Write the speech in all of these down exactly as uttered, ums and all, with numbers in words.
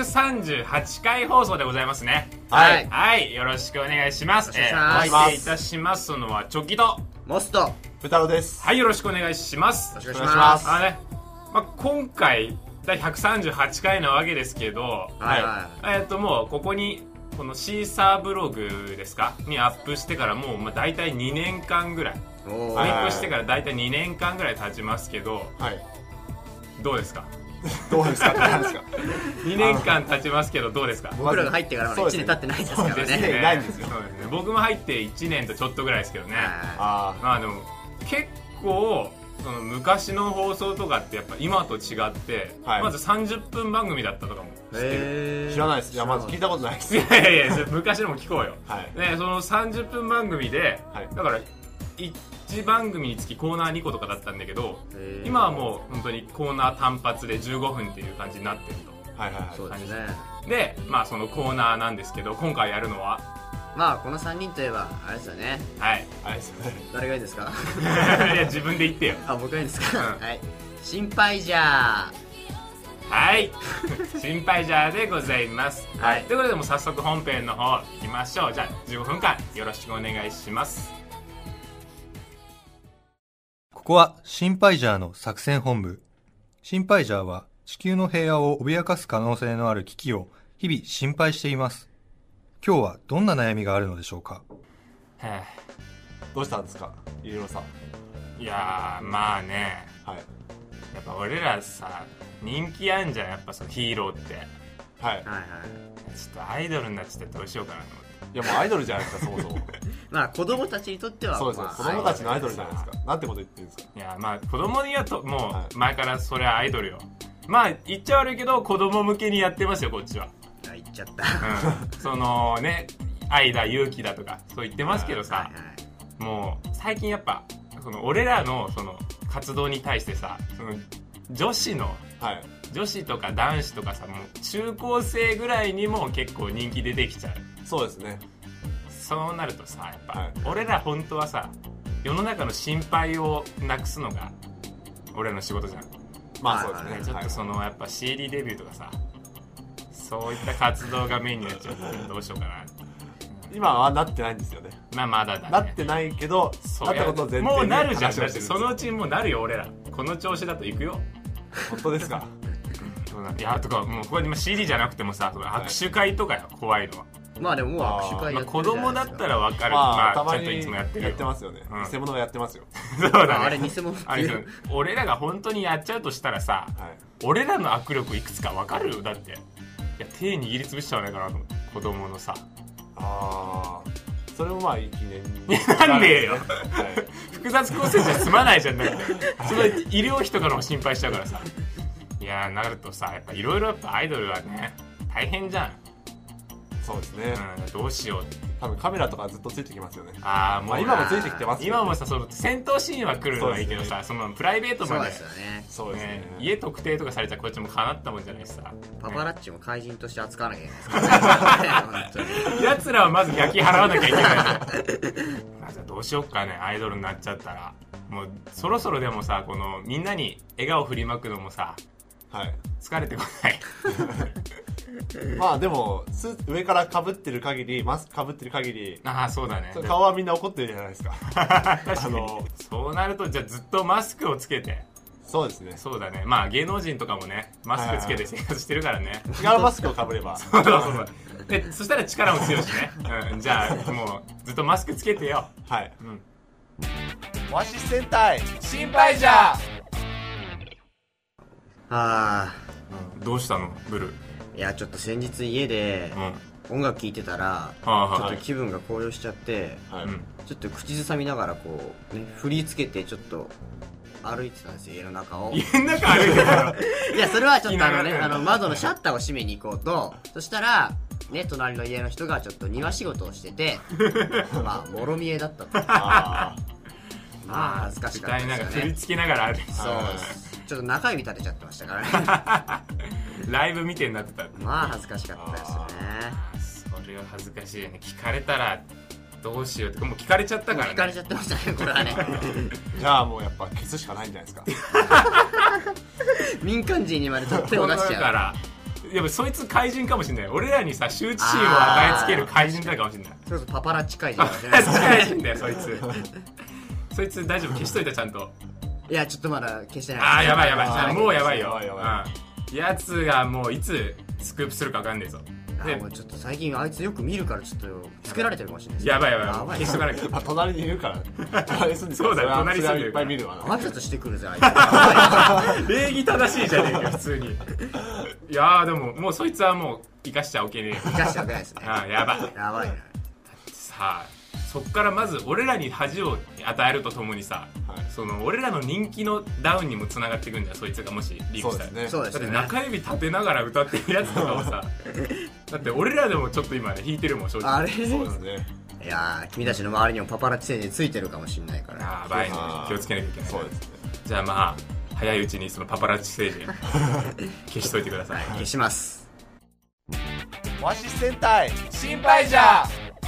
くさんじゅうはちかい放送でございますね。 はい、 はい、よろしくお願いします。 お願いします。 えー、お相手いたしますのはチョキとモスとブタロです。 はい、よろしくお願いします。 よろしくお願いします。 あね、まあ、今回第ひゃくさんじゅうはちかいなわけですけど、 はいはい、 えー、っともうここにこのシーサーブログですかにアップしてからもうまあ大体にねんかんぐらい、アップしてから大体にねんかんぐらい経ちますけど、 はい、 どうですか？ どうですか？何ですか？ にねんかん経ちますけどどうですか？ 僕らが入ってからまだいちねん経ってないですからね。 そうですね。 ないんですよ。 そうですね。僕も入っていちねんとちょっとぐらいですけどね。 あまあでも結構その昔の放送とかってやっぱ今と違って、はい、まずさんじゅっぷん番組だったとかも知ってる？ 知らないです。いやまず聞いたことないです。 いやいやいや昔のも聞こうよ。 はい、 ね、そのさんじゅっぷん番組で、はい、だからいちばん組につきコーナーにことかだったんだけど、今はもう本当にコーナー単発でじゅうごふんっていう感じになってると。 はいはいはい。 そうですね。 で、まあそのコーナーなんですけど、今回やるのはまあこのさんにんといえばあれですよね。 はい。 あれですよね。 誰がいいですか？ いや自分で言ってよ。 あ、僕がいいですか？うん、はい。心配じゃー。はい。心配じゃーでございます。はい。ということでもう早速本編の方行きましょう。じゃあじゅうごふんかんよろしくお願いします。 ここはシンパイジャーの作戦本部。シンパイジャーは地球の平和を脅かす可能性のある危機を日々心配しています。今日はどんな悩みがあるのでしょうか？ はあ、 どうしたんですか、いろいろさん。 いやーまあね、 はい、 やっぱ俺らさ人気あんじゃん、やっぱそのヒーローって。 はいはいはい。 ちょっとアイドルになっちゃってどうしようかなと思って。 いやもうアイドルじゃないですかそもそも。 まあ子供たちにとってはそうですね、 まあ、 子供たちのアイドルじゃないですか。なんてこと言ってるんですか。 いやまあ子供にはともう前からそれはアイドルよ。まあ言っちゃ悪いけど子供向けにやってますよこっちは。 あ、言っちゃった、 うん、そのね愛だ勇気だとかそう言ってますけどさ、 はいはい、 もう最近やっぱその俺らのその活動に対してさ、その女子の、はい、女子とか男子とかさ、もう中高生ぐらいにも結構人気出てきちゃう。 そうですね。 そうなるとさ、やっぱ、 はい、俺ら本当はさ世の中の心配をなくすのが俺らの仕事じゃん。 まあそうですね、 はい、ちょっとその、はい、やっぱ シーディー デビューとかさそういった活動がメインになっちゃうとどうしようかな。 今はなってないんですよね。 まあまだだね。 なってないけど、なったことを前提にもうなるじゃん。だってそのうちもうなるよ俺ら。この調子だと行くよ。 本当ですか？ いやとかもうこれ シーディー じゃなくてもさ、握手会とかよ、怖いのは。 まあでももう握手会やってるじゃないですか。 まあ、子供だったら分かる。 まあ、 まあ、 たまにちゃんといつもやってるよ。 やってますよね。うん、偽物やってますよ。 そうだね。 あれ偽物あれ俺らが本当にやっちゃうとしたらさ、はい、俺らの握力いくつか分かるよ。だっていや手握りつぶしちゃわないかなと思って、子供のさ。 ああ、それもまあいい記念に。 なんでよ、はい、複雑骨折じゃ済まないじゃん。だってその医療費とかの方心配しちゃうからさ。いやなるとさ、やっぱいろいろやっぱアイドルはね大変じゃん。 そうですね、 うん、どうしようって。 多分カメラとかずっとついてきますよね。 ああもう、 まあ、今もついてきてますよね。 今もさ、その戦闘シーンは来るのはいいけどさ、そ、ね、そのプライベートまでそうですよね。 そうですね、 ね、家特定とかされちゃこっちもかなったもんじゃないしさ。 パパラッチも怪人として扱わなきゃいけないですからね。 やつらはまず焼き払わなきゃいけない。まあ、じゃあどうしよっかね、アイドルになっちゃったら。もうそろそろでもさ、このみんなに笑顔振りまくのもさ、 はい、 疲れてこない。 まあでも上から被ってる限り、マスク被ってる限り、 ああそうだね、 顔はみんな怒ってるじゃないですか。 確かにあのそうなるとじゃあずっとマスクをつけて。 そうですね。 そうだね。まあ芸能人とかもねマスクつけて生活してるからね。 違うマスクを被ればそうそうそうでそしたら力も強いしね、うん、じゃあもうずっとマスクつけてよ。 はい、 うん、 オアシス戦隊心配じゃ。 あー、どうしたのブル。 いやちょっと先日家で音楽聴いてたら、うん、ちょっと気分が高揚しちゃって、はい、ちょっと口ずさみながらこう、ね、振り付けてちょっと歩いてたんですよ、家の中を。 家の中歩いてたのいやそれはちょっとあのね、あの窓のシャッターを閉めに行こうと、そしたらね隣の家の人がちょっと庭仕事をしててまあもろ見えだったと。あまあ恥ずかしかったですよね。 歌いながら振り付けながら歩いて。 そうです。ちょっと中指立てちゃってましたからね。 ライブみてえになってた。 まあ恥ずかしかったですよね。 それは恥ずかしいよね。聞かれたらどうしようって、もう聞かれちゃったからね。 聞かれちゃってましたねこれはね。 じゃあもうやっぱ消すしかないんじゃないですか。 民間人にまで取ってを出しちゃうから。 やっぱそいつ怪人かもしれない。俺らにさ羞恥心を与えつける怪人だかもしれない。 それこそパパラッチ怪人パパラッチ怪人だよそいつそいつ大丈夫？消しといたちゃんと。 いやちょっとまだ消してない。 ああやばいやばい、 あーもうやばいよ。 やばいやばうん、やつがもういつスクープするか分かんねえぞ。であもうちょっと最近あいつよく見るからちょっと作られてるかもしれないです。 やばいやばいやばい消しとかなきゃまあ隣にいるから隣に住んでるそうだよれは隣に住んでるそれはいっぱい見るわな。 挨拶してくるぜあいつ。 礼儀正しいじゃねえか普通に。いやーでももうそいつはもう生かしちゃおけねえ。 生かしておけないですね。 あーやばい。 やばいな。 さあそっからまず俺らに恥を与えるとともにさ、 はいその俺らの人気のダウンにもつながっていくんだよ、そいつがもしリークしたら。 そうですね。 そうですね。 だって中指立てながら歌ってるやつとかをさだって俺らでもちょっと今ね弾いてるもん正直。 あれそうですね。 いやー君たちの周りにもパパラッチ星人ついてるかもしれないから。 やばいね、 あー気をつけなきゃいけない。 そうですね。 じゃあまあ早いうちにそのパパラッチ星人消しといてください。 消します。 わし戦隊心配じゃ。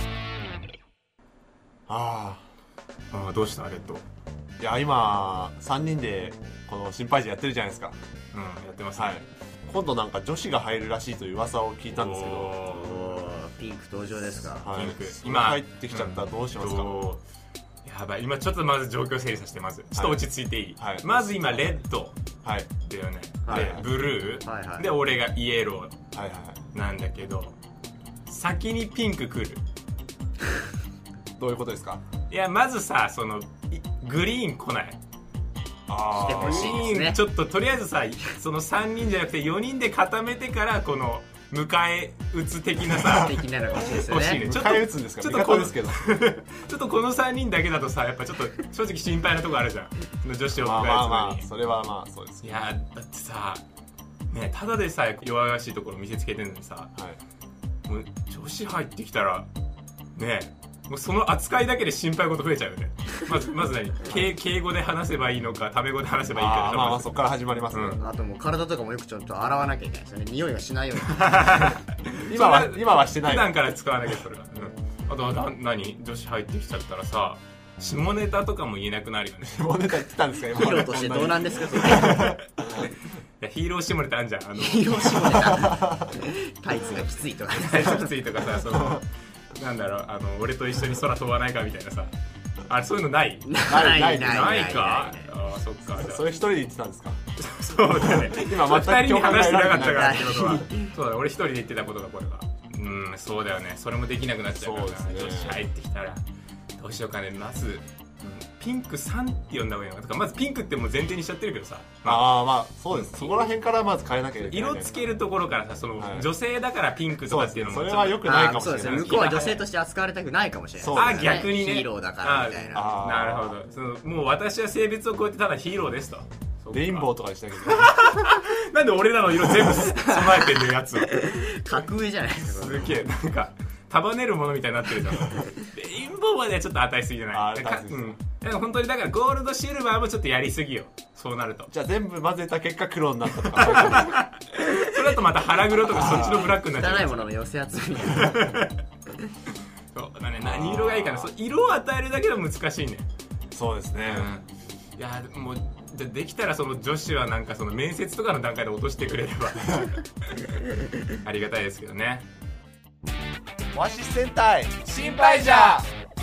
ああーどうしたレッド。 あ。いや、今、さんにんで、この心配児やってるじゃないですか。 うんやってますね。 はい。今度なんか女子が入るらしいという噂を聞いたんですけど、 おおーピンク登場ですか。 はいピンク。 今入ってきちゃったらどうしますか？ どうやばい、今ちょっとまず状況整理させて、まずちょっと落ち着いていい、 はいまず今レッドはい。 だよね、 はいでブルー、 はいはいで俺がイエロはいはいはい。 ーなんだけど、先にピンク来る。 どういうことですか？ いやまずさそのいグリーン来ない。 あ来てほしいグリですねーンちょっととりあえずさそのさんにんじゃなくてよにんで固めてからこの迎え撃つ的なさ的なのかもしれないですよね。 欲しいね。ちょっと迎え撃つんですか？ ちょっとこの味方ですけど。 ちょっとこのさんにんだけだとさやっぱちょっと正直心配なとこあるじゃん、その女子をまあ迎え撃つのに。 まあまあ、それはまあそうです。 いやだってさねただでさえ弱々しいところ見せつけてるのにさ、 はい。 もう女子入ってきたらねもうその扱いだけで心配事増えちゃうよね。まずまず何敬敬語で話せばいいのかタメ語で話せばいいかあーまあままずあそこから始まりますね。 うんあともう体とかもよくちょっと洗わなきゃいけないですよね。匂いがしないように。 今はそれ今はしてない。 普段から使わなきゃそれは、うん、あとはな何女子入ってきちゃったらさ下ネタとかも言えなくなるよね。 下ネタ言ってたんですか今ヒーまで。 ローとしてどうなんですかそれ。 いやヒーロー下ネタあんじゃん、あのヒーロー下ネタ。タイツがきついとか。 最初きついとかさそのなんだろうあの俺と一緒に空飛ばないかみたいなさあれそういうのないないないないかあーそっかじゃあそれ一人で言ってたんですか？ そうだね今全く二人に話してなかったからないってことはそうだね俺一人で言ってたことがこれがうんそうだよねそれもできなくなっちゃうからなそうですね女子入ってきたらどうしようかねまず、うん、ピンクさんって呼んだ方がいいのかとかまずピンクってもう前提にしちゃってるけどさ、まあああまあそうです。そこら辺からまず変えなきゃいけない。 色つけるところからさその、 はい女性だからピンクとかっていうのもそうですねそれはよくないかもしれないあーそうですね。向こうは女性として扱われたくないかもしれない。 そうあ逆にねヒーローだからみたいな。 あーなるほどそのもう私は性別を超えてただヒーローですとレインボーーとかにしなきゃいけない。 なんで俺らの色全部備えてるやつを格上じゃないですか。 すげえなんか束ねるものみたいになってるじゃんレインボーまではちょっと値すぎじゃないあーか値すぎうんでも本当にだからゴールドシルバーもちょっとやりすぎよそうなるとじゃあ全部混ぜた結果黒になったとかそういうこと。 それだとまた腹黒とかそっちのブラックになっちゃう汚いものの寄せ集めみたいな。 そうだね何色がいいかなそう色を与えるだけでも難しいねそうですね。 いやもうじゃできたらその女子はなんかその面接とかの段階で落としてくれればありがたいですけどねわし戦隊心配じゃ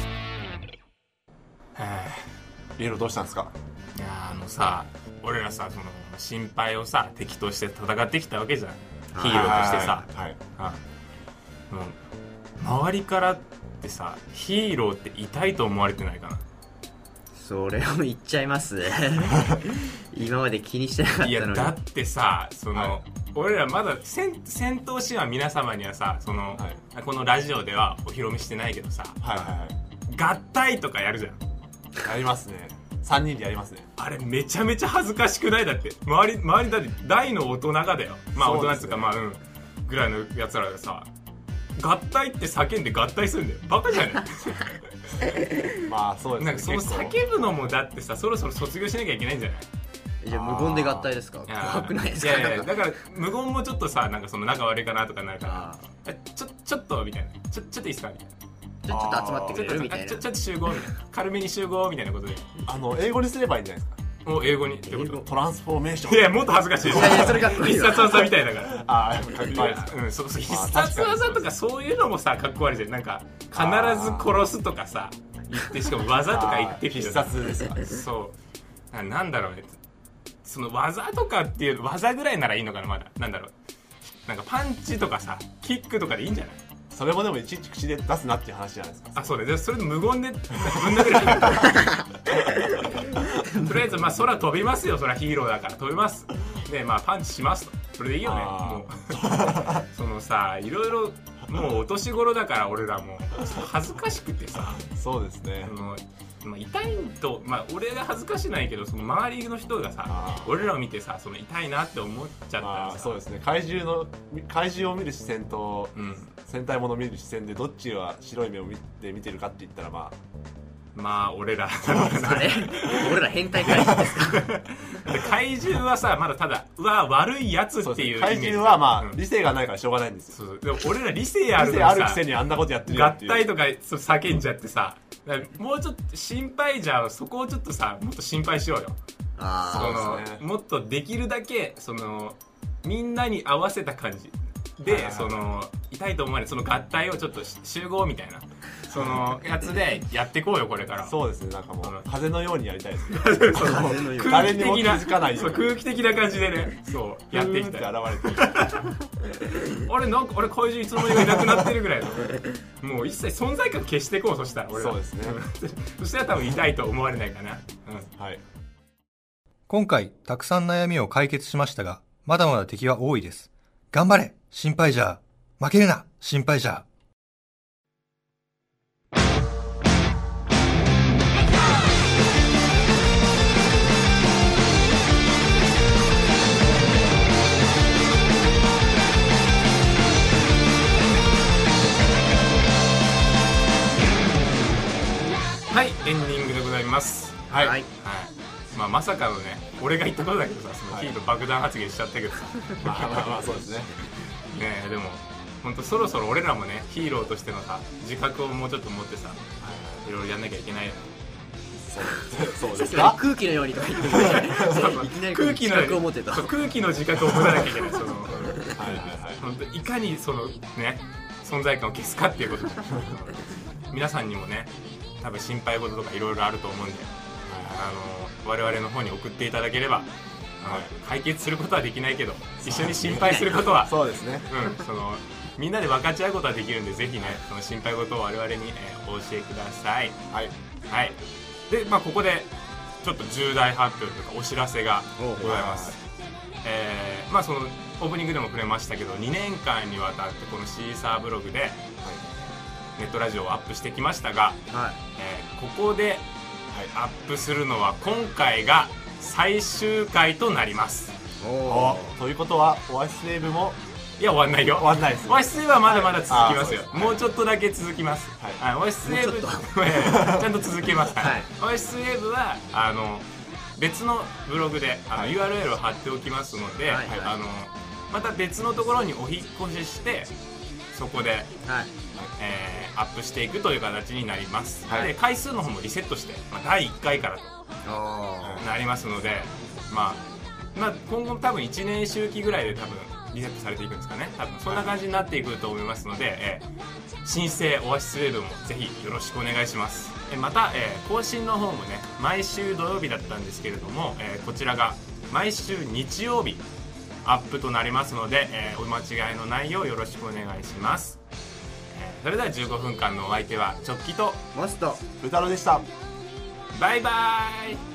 はイエローどうしたんですか？ いやあのさ俺らさその心配をさ敵として戦ってきたわけじゃんヒーローとしてさはいはい。 あもう周りからってさヒーローって痛いと思われてないかなそれを言っちゃいます今まで気にしてなかったのに。 いやだってさその、 はい俺らまだ戦戦闘シーンは皆様にはさその、 はいこのラジオではお披露目してないけどさはいはいはい。 合体とかやるじゃんやりますね。さんにんでやりますね。 あれめちゃめちゃ恥ずかしくないだって周り周りだって大の大人がだよまあ大人っつうかそうですねまあうんぐらいのやつらがさ合体って叫んで合体するんだよバカじゃねまあそうですね。 なんかその結構叫ぶのもだってさそろそろ卒業しなきゃいけないんじゃないじゃあ無言で合体ですか？ いや怖くないですか？ いやいやだから無言もちょっとさなんかその仲悪いかなとかなるからあえちょちょっとみたいなちょちょっといいっすかみたいなーちょちょっと集まってくちょっとれるみたいなちょ。ちょっと集合みたいな軽めに集合みたいなことであの英語にすればいいんじゃないですか？ お英語にってことトランスフォーメーション。 いやもっと恥ずかしいいやいやそれかっこいい必わ殺技みたいだからああ、やっぱかっこいいです。 うんそうそう必まあ殺技とかそういうのもさかっこ悪いじゃん。なんか必ず殺すとかさ言ってしかも技とか言って必殺ですか。 そうな、なんだろうね、その技とかっていう技ぐらいならいいのかな。まだなんだろう、なんかパンチとかさキックとかでいいんじゃない。 それもでもいちいち口で出すなっていう話じゃないですか。 あ、そうだよ。それで無言でぶん殴ればいいとりあえずまあ空飛びますよ。それはヒーローだから飛びますで、まあパンチしますと、それでいいよね。もうそのさ、いろいろもうお年頃だから俺らも恥ずかしくてさ、 そうですね。 そのまあ、痛いと、まあ、俺が恥ずかしないけどその周りの人がさ俺らを見てさその痛いなって思っちゃったらさ、 そうですね。怪獣の怪獣を見る視線と、 うん、 戦隊ものを見る視線でどっちが白い目を見て見てるかって言ったらまあまあ俺らそれ俺ら変態怪獣ですか怪獣はさまだただうわ悪いやつっていうイメージ。 怪獣はまあ、 うん、 理性がないからしょうがないんですよ。 そうでも俺ら理性あるのにさ理性あるくせにあんなことやってるよ合っていう体とかそう叫んじゃってさ、もうちょっと心配じゃん。そこをちょっとさもっと心配しようよ。 あそのそうですね。 もっとできるだけそのみんなに合わせた感じで、その痛いと思われるその合体をちょっと集合みたいなそのやつでやっていこうよこれから。 そうですね。なんかもう風のようにやりたいですね。 空誰にも気気的なづかないよそう空気的な感じでねそうやっていきたい。 現れてあれなんかあれ怪獣いつの間にかいなくなってるぐらいのもう一切存在感消していこう。そしたら俺らそうですねそしたら多分痛いと思われないかな、うん、 はい。 今回たくさん悩みを解決しましたが、まだまだ敵は多いです。頑張れ心配じゃ負けるな心配じゃ。 はい、エンディングでございます。 はい、 はいはい、まあまさかのね俺が言ったことだけどさそのヒート爆弾発言しちゃったけどさ、 まあまあまあそうですね。 ねえでも本当そろそろ俺らもねヒーローとしてのさ自覚をもうちょっと持ってさいろいろやんなきゃいけないよね。 そうそうですか。 さっきまで空気のようにとか言ってましたねいきなり空気の自覚を持ってたそう空気の自覚を持たなきゃいけないそのはいはいはい。 本当いかにそのね存在感を消すかっていうことで皆さんにもね多分心配事とかいろいろあると思うんで、あの我々の方に送っていただければ、あの解決することはできないけど一緒に心配することはそうですね。 うん、そのみんなで分かち合うことはできるんでぜひねその心配事を我々に、えーお教えください。 はい。 はいで、まあ、ここでちょっと重大発表というかお知らせがございます。えーまあ、そのオープニングでも触れましたけどにねんかんにわたってこのシーサーブログでネットラジオをアップしてきましたが、 はいえーここでアップするのは今回が最終回となります。 おということはオアシスウェーブもいや終わんないよ。 終わんないですね。 オアシスウェーブはまだまだ続きますよ。 はいもうちょっとだけ続きます。 はいはい、オアシスウェーブもうちょっちゃんと続けます。はいはいオアシスウェーブはあの別のブログであの、 はいユーアールエル を貼っておきますので、 はいはいあのまた別のところにお引っ越ししてそこで、 はいえーアップしていくという形になります。 はいで回数の方もリセットして、まあ、だいいっかいからとおなりますので、まあ、まあ今後多分いちねん周期ぐらいで多分リセットされていくんですかね。多分そんな感じになっていくと思いますので、えー新生オアシスウェーブもぜひよろしくお願いします。えまた、えー更新の方もね毎週土曜日だったんですけれども、えーこちらが毎週日曜日アップとなりますので、えーお間違いのないようよろしくお願いします。えーそれではじゅうごふんかんのお相手はチョッキとモスト歌野でした。 バイバーイ。